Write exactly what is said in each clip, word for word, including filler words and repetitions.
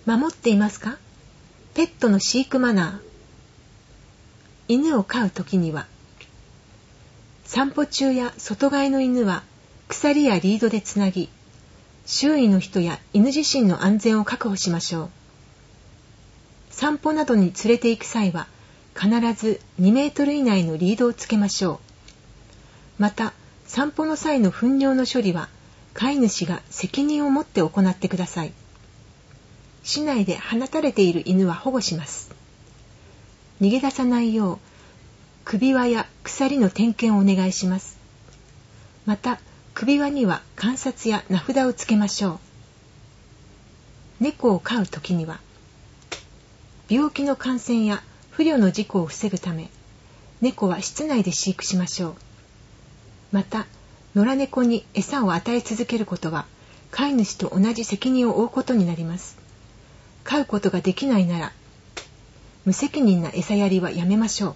守っていますか？ペットの飼育マナー。犬を飼うときには、散歩中や外飼いの犬は鎖やリードでつなぎ、周囲の人や犬自身の安全を確保しましょう。散歩などに連れて行く際は、必ずにメートル以内のリードをつけましょう。また、散歩の際の糞尿の処理は、飼い主が責任を持って行ってください。市内で放たれている犬は保護します。逃げ出さないよう、首輪や鎖の点検をお願いします。また、首輪には鑑札や名札をつけましょう。猫を飼うときには、病気の感染や不慮の事故を防ぐため、猫は室内で飼育しましょう。また、野良猫に餌を与え続けることは、飼い主と同じ責任を負うことになります。飼うことができないなら、無責任な餌やりはやめましょう。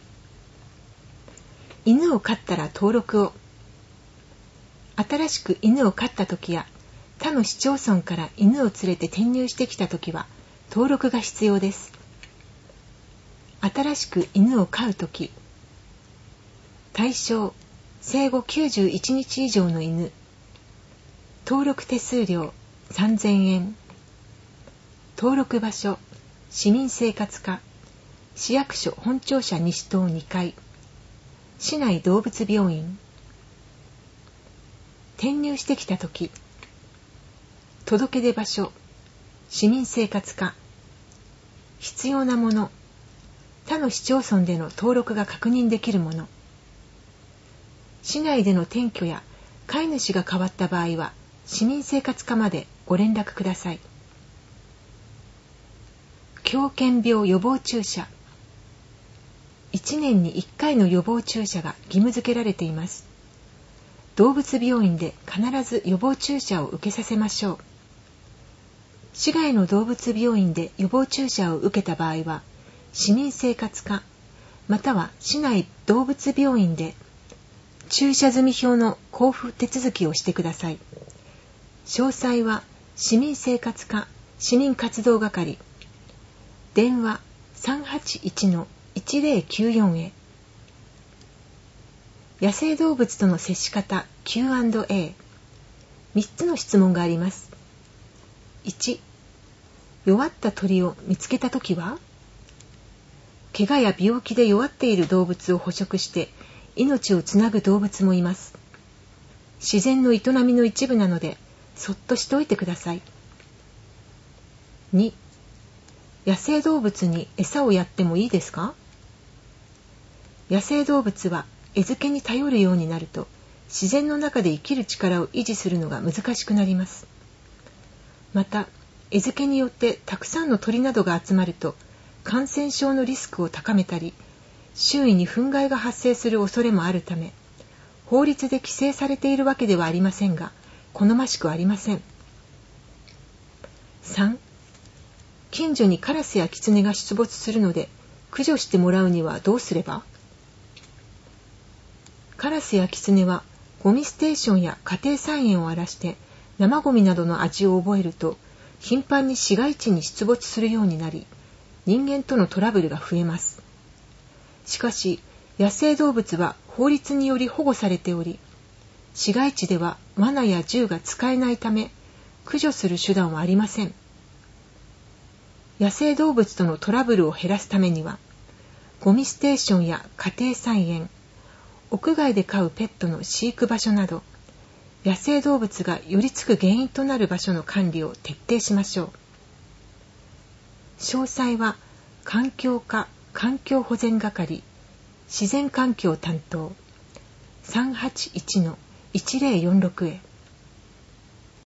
犬を飼ったら登録を。新しく犬を飼ったときや、他の市町村から犬を連れて転入してきたときは、登録が必要です。新しく犬を飼うとき、対象、生後きゅうじゅういちにち以上の犬。登録手数料さんぜんえん。登録場所、市民生活課、市役所本庁舎西棟にかい、市内動物病院。転入してきたとき、届け出場所、市民生活課。必要なもの、他の市町村での登録が確認できるもの。市内での転居や飼い主が変わった場合は、市民生活課までご連絡ください。狂犬病予防注射。いちねんにいっかいの予防注射が義務付けられています。動物病院で必ず予防注射を受けさせましょう。市外の動物病院で予防注射を受けた場合は、市民生活課、または市内動物病院で注射済表の交付手続きをしてください。詳細は市民生活課市民活動係、電話 さんはちいちのいちぜろきゅうよん へ。野生動物との接し方 キューアンドエー。みっつの質問があります。いち、弱った鳥を見つけたときは？怪我や病気で弱っている動物を捕食して命をつなぐ動物もいます。自然の営みの一部なので、そっとしておいてください。に、野生動物に餌をやってもいいですか？野生動物は餌付けに頼るようになると、自然の中で生きる力を維持するのが難しくなります。また、餌付けによってたくさんの鳥などが集まると、感染症のリスクを高めたり、周囲に憤慨が発生する恐れもあるため、法律で規制されているわけではありませんが、好ましくありません。さん、近所にカラスやキツネが出没するので、駆除してもらうにはどうすれば？カラスやキツネは、ゴミステーションや家庭菜園を荒らして、生ゴミなどの味を覚えると、頻繁に市街地に出没するようになり、人間とのトラブルが増えます。しかし、野生動物は法律により保護されており、市街地では罠や銃が使えないため、駆除する手段はありません。野生動物とのトラブルを減らすためには、ゴミステーションや家庭菜園、屋外で飼うペットの飼育場所など、野生動物が寄りつく原因となる場所の管理を徹底しましょう。詳細は環境課環境保全係自然環境担当 さんはちいちのいちぜろよんろく へ。